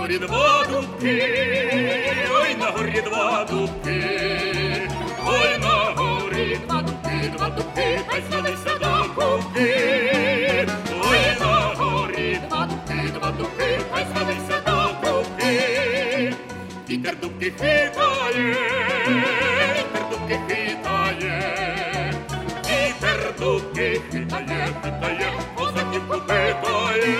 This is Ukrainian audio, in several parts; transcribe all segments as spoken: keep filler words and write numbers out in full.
горі два дубки, ой, на горі два дубки, ой, на горі два дубки, два дубки, хай звелися до кубки. Ой, на горі два дубки, два дубки, хай звелися до кубки. Вітер дубки хитає, вітер дубки хитає, вітер дубки хитає, хитає, козаків попитає.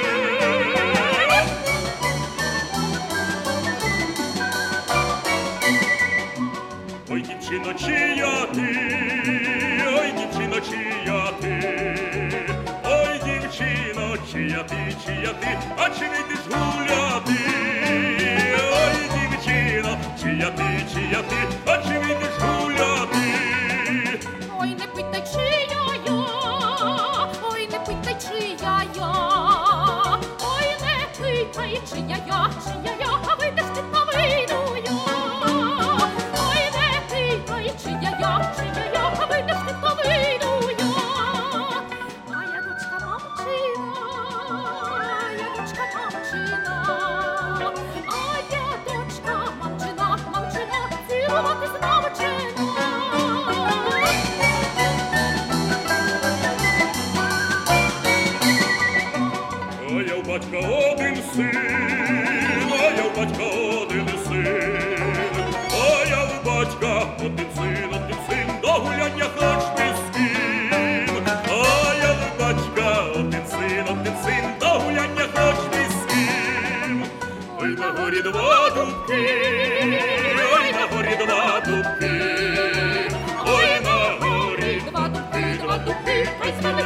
Ой, дівчино, чия ти, ой, дівчино, чия ти, ой, дівчино, чия ти, чия ти, а чи вийдеш гуляти? Ой, дівчино, чия ти, чия ти, а чи вийдеш гуляти? Ой, не питай, чия я, ой, не питай, чия я, ой, не питай, чия я, чия я, а вийдеш ти, та вийду я. Чия я, чия я, а вийдеш ти, то вийду я. Моя дочка мамчина, я дочка мамчина, а я дочка мамчина, мамчина, цілуватись навчена. А я у батька один син, а я у батька один син, а я у батька один син, один син, до гуляння хоч би з ким. А я у батька один син, один син, до гуляння хоч би з ким. Ой, на горі два дубки, ой, на горі два дубки, ой, на горі Два дубки, два дубки, хай звелися